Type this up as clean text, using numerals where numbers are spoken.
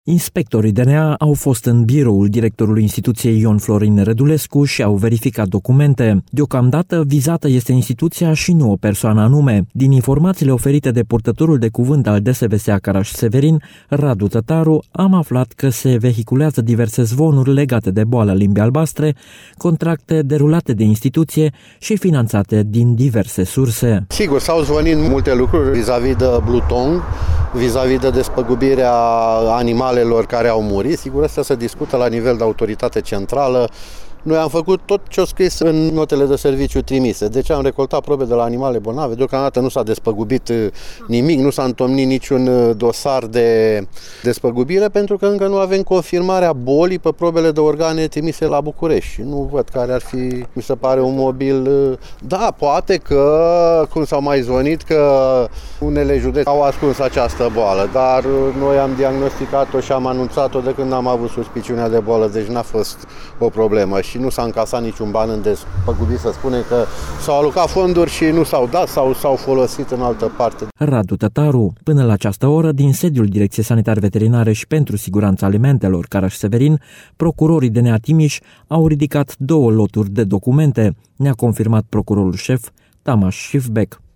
Inspectorii DNA au fost în biroul directorului instituției Ion Florin Rădulescu și au verificat documente. Deocamdată vizată este instituția și nu o persoană anume. Din informațiile oferite de purtătorul de cuvânt al DSVS Acaraș-Severin, Radu Tătaru, am aflat că se vehiculează diverse zvonuri legate de boala limbii albastre, contracte derulate de instituție și finanțate din diverse surse. Sigur, s-au zvonit multe lucruri vis-a-vis de Bluetong, vis-a-vis de despăgubirea animalelor care au murit. Sigur, astea se discută la nivel de autoritate centrală. Noi am făcut tot ce-o scris în notele de serviciu trimise. Deci am recoltat probe de la animale bolnave. Deocamdată nu s-a despăgubit nimic, nu s-a întomnit niciun dosar de despăgubire, pentru că încă nu avem confirmarea bolii pe probele de organe trimise la București. Și nu văd care ar fi, mi se pare, un mobil. Da, poate că, cum s-au mai zvonit, că unele județe au ascuns această boală, dar noi am diagnosticat-o și am anunțat-o de când am avut suspiciunea de boală, deci n-a fost o problemă. Și nu s-a încasat niciun ban în despăgubiri, să spune că s-au alocat fonduri și nu s-au dat sau s-au folosit în altă parte. Radu Tătaru, până la această oră, din sediul Direcției Sanitar-Veterinare și pentru Siguranța Alimentelor Caraș-Severin, procurorii DNA Timiș au ridicat 2 loturi de documente, ne-a confirmat procurorul șef Tamaș Șifbec.